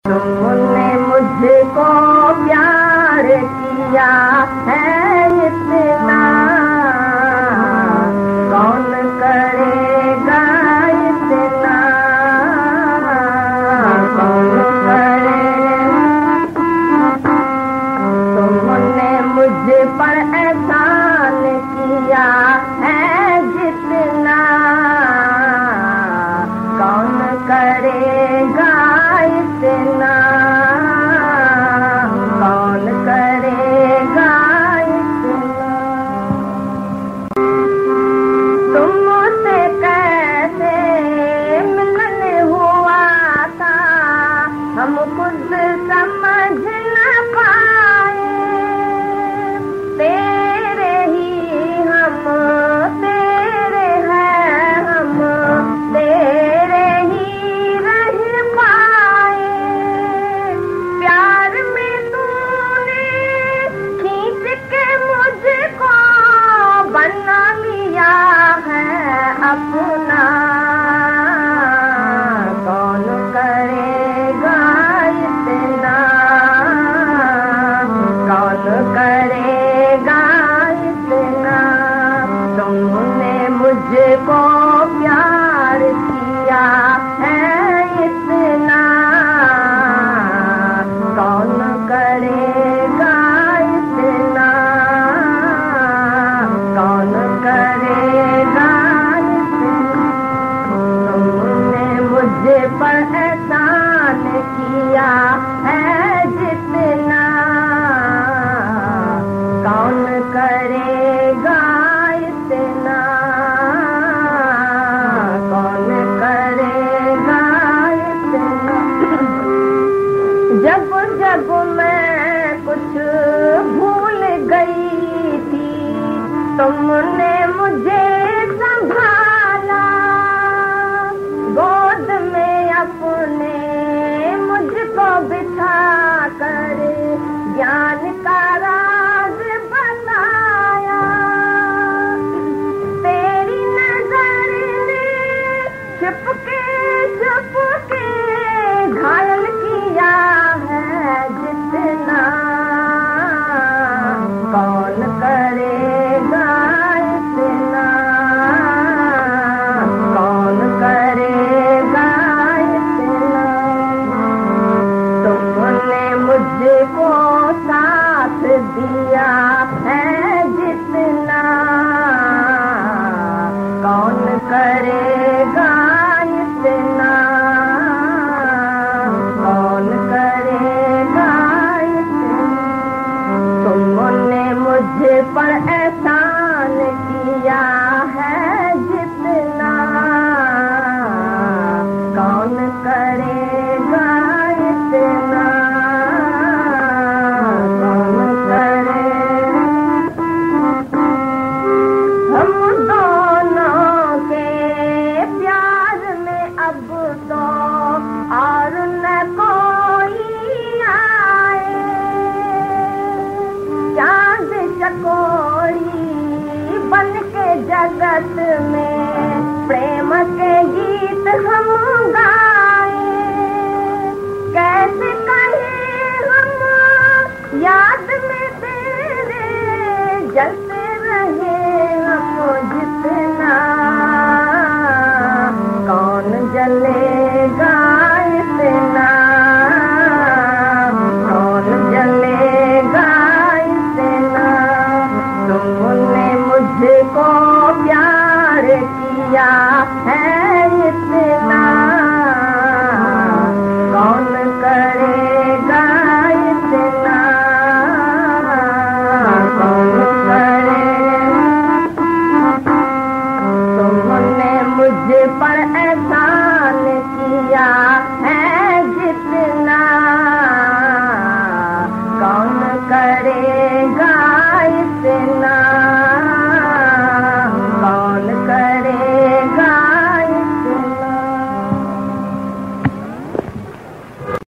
तुमने मुझको प्यार किया है इतना, कौन करेगा इतना, कौन करेगा। तुमने मुझ पर एहसान किया है जितना, कौन करेगा इतना, कौन करेगा इतना। तुमसे कैसे मिलन हुआ था हम खुद समझ न पाए, तेरे ही हम तेरे हैं हम, तेरे ही रह पाए। प्यार में तूने खींच के मुझको बना लिया है अपना, कौन करेगा इतना, कौन करेगा इतना। तुमने मुझको प्यार किया है इतना, कौन करेगा इतना, कौन करेगा इतना। तुमने मुझ पर एहसान किया है जितना, कौन करेगा इतना, कौन करेगा इतना। जब जब मैं कुछ भूल गई थी, तुमने मुझे संभाला, गोद में अपने मुझको बिठा कर ज्ञान का राज बताया। तेरी नजर ने छुपके छुपके घायल किया है जितना, कौन करेगा इतना, कौन करेगा इतना। तुमने मुझको साथ दिया है जितना, कौन करेगा इतना, कौन करेगा इतना। तुमने मुझ पर एहसान किया है जितना, कौन करेगा इतना, कौन करेगा। हम दोनों के प्यार में अब तो और न कोई आए, चांद चकोरी बन के जगत में प्रेम के गीत हम गाए। कैसे कहे हम याद में तेरे, जलते रहे हम जितना,